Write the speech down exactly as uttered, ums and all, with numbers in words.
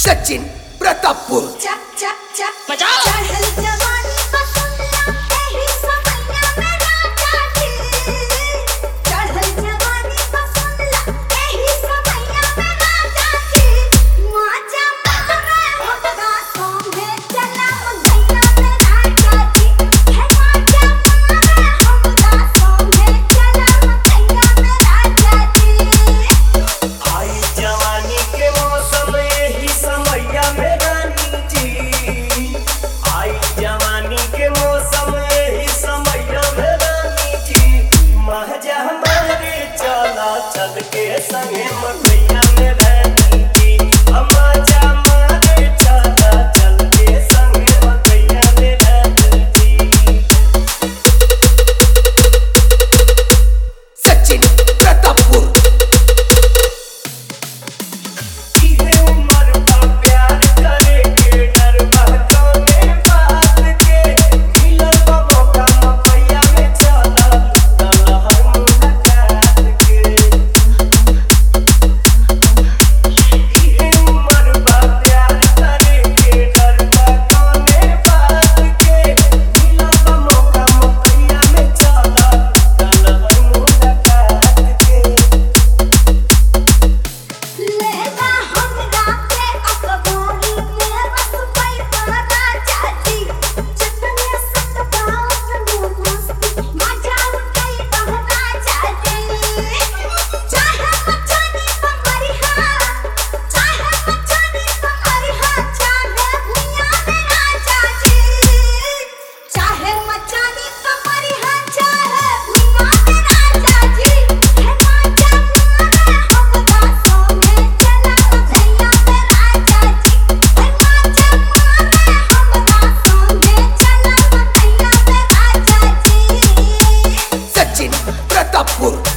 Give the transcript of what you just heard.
सचिन प्रतापपुर चक चक चक बजाओ चढ़ल जवानी पसंदिया एही समैया में राजा जी चढ़ल जवानी पसंदिया एही समैया में राजा जी माजा मारे होगा सोंगे चला भैया में राजा जी है माजा मारे होगा सोंगे चला भैया में राजा जी आई जवानी के मौसम एही समैया में रानी जी आई जवानी के मौसम एही समैया में रानी जी महजा हमारे चला चल के संगे मगैया में रानी जी महजा हमारे चला चल के संगे मगैया में रानी जी सचिन प्रतापपुर इहे उम्र बा प्यार करे के डर बा कौने बात के मिलल बा मौका मपैया में चला चला हर मुलाकात के इहे उम्र बा प्यार करे के डर बा कौने बात के मिलल बा मौका मपैया में चला चला हर मुलाकात के लेना हमरा के अखबारी में रस पाई राजा जी चटने सटकाओ सनु मस्ती मजा उठाई राजा जी चाहे मचानी पमरी हा चाहे मचानी पमरी हा चाहे भुइया में राजा जी चाहे मचानी पमरी हा चाहे भुइया में राजा जी है माजा मारे होगा सोंगे चला भैया में राजा जी है माजा मारे होगा सोंगे चला भैया में राजा जी सचिन प्रतापपुर